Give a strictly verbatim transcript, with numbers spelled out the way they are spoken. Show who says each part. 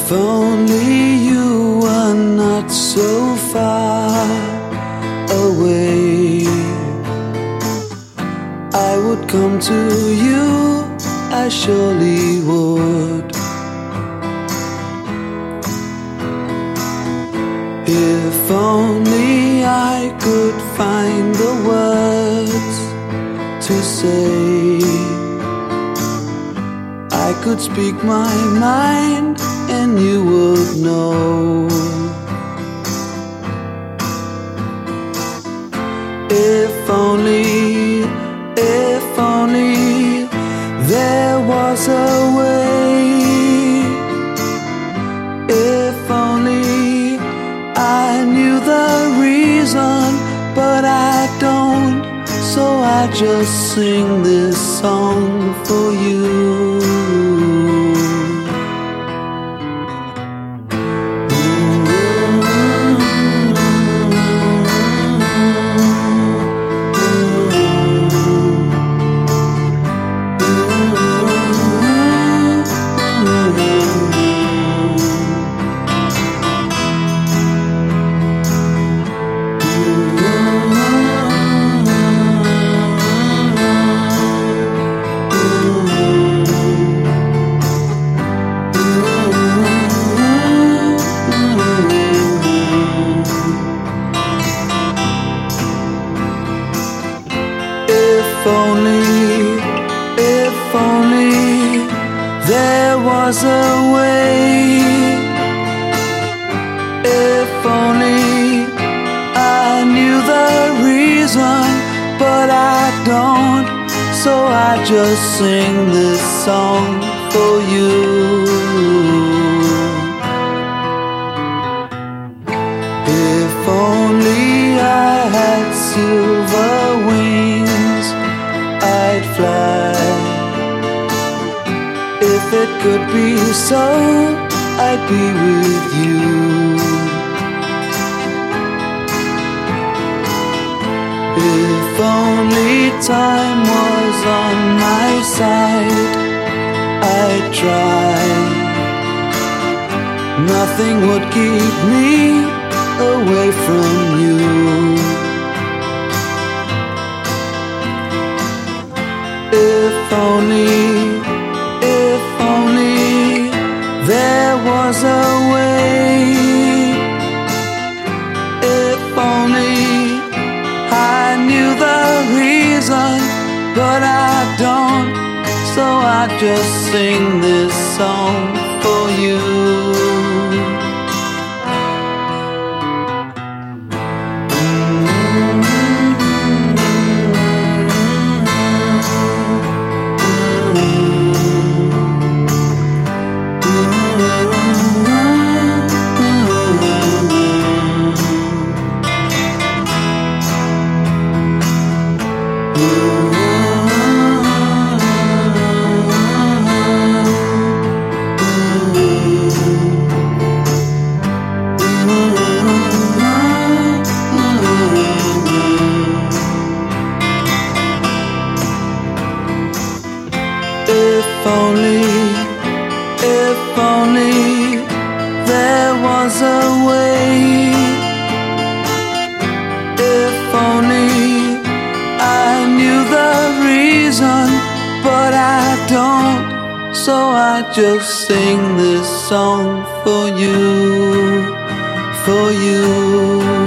Speaker 1: If only you were not so far away, I would come to you, I surely would. If only I could find the words to say, I could speak my mind and you would know. If only, if only there was a way. If only I knew the reason, but I don't, so I just sing this song for you. If only, if only there was a way. If only I knew the reason, but I don't, so I just sing this song for you. If only I had silver wings, I'd fly. If it could be so, I'd be with you. If only time was on my side, I'd try. Nothing would keep me away from you. If only, if only there was a way. If only I knew the reason, but I don't, so I just sing this song for you. If only, if only there was a way. If only I knew the reason, but I don't, so I just sing this song for you, for you.